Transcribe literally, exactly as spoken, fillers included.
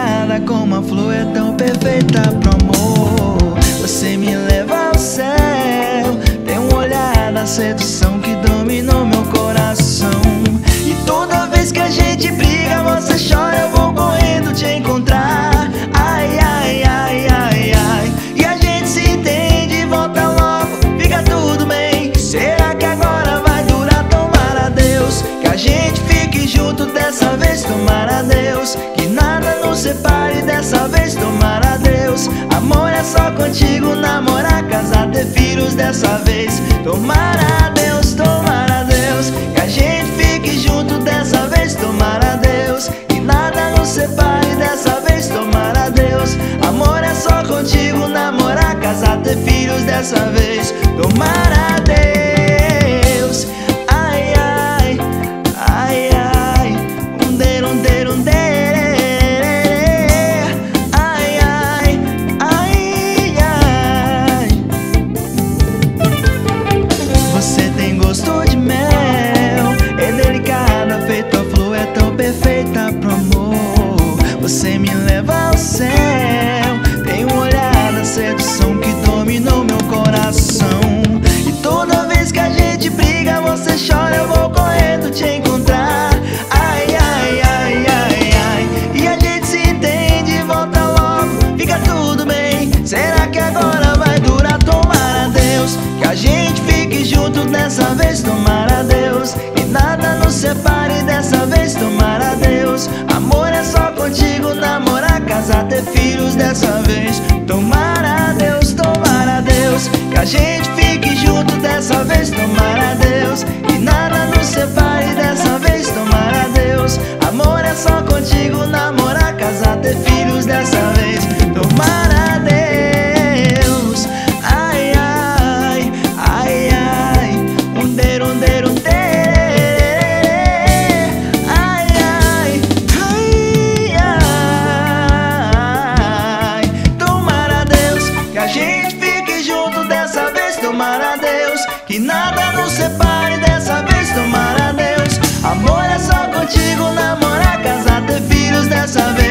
delicada como a flor, é tão perfeita pro amor. Você me leva ao céu, tem um olhar da sedução que dominou meu coração. E toda vez que a gente briga, você chora, eu vou correndo te encontrar. Ai, ai, ai, ai, ai. E a gente se entende, volta logo, fica tudo bem. Será que agora vai durar? Tomara a Deus que a gente fique junto dessa vez. Tomara a Deus que nada nos separe dessa vez. Tomara a Deus, amor é só contigo, namorar, casar, ter filhos dessa vez. Tomara a Deus, tomara a Deus que a gente fique junto dessa vez. Tomara a Deus que nada nos separe dessa vez. Tomara a Deus, amor é só contigo, namorar, casar, ter filhos dessa vez. Tomara a Deus. Ai, ai, ai, ai, um der, um der, um der. Ai, ai, ai, ai. Você tem gosto de mel, é delicada, feita a flor, é tão perfeita pro amor. Você me leva ao céu, tem um olhar da sedução que dominou meu coração. E toda vez que a gente briga, você chora, eu vou correndo te encontrar. Ai, ai, ai, ai, ai. E a gente se entende, volta logo, fica tudo bem. Será que agora vai durar? Tomara a Deus que a gente fique junto dessa vez. Tomara a Deus que nada nos separe dessa vez. Tomara a Deus, amor é só contigo, namorar, casar, ter filhos dessa vez. Tomara a Deus, tomara a Deus que a gente fique junto dessa vez. Tomara a Deus que nada nos separe dessa vez. Tomara a Deus, amor é só contigo, namorar, casar, ter filhos dessa vez. Tomara a Deus. Ai, ai, ai, ai, um der, um der, um der. Ai, ai, ai, ai. Tomara a Deus que a gente fique junto dessa vez. Tomara a Deus que nada nos separe dessa vez. Tomara a Deus, amor é só contigo, namorar, casar, ter filhos dessa vez.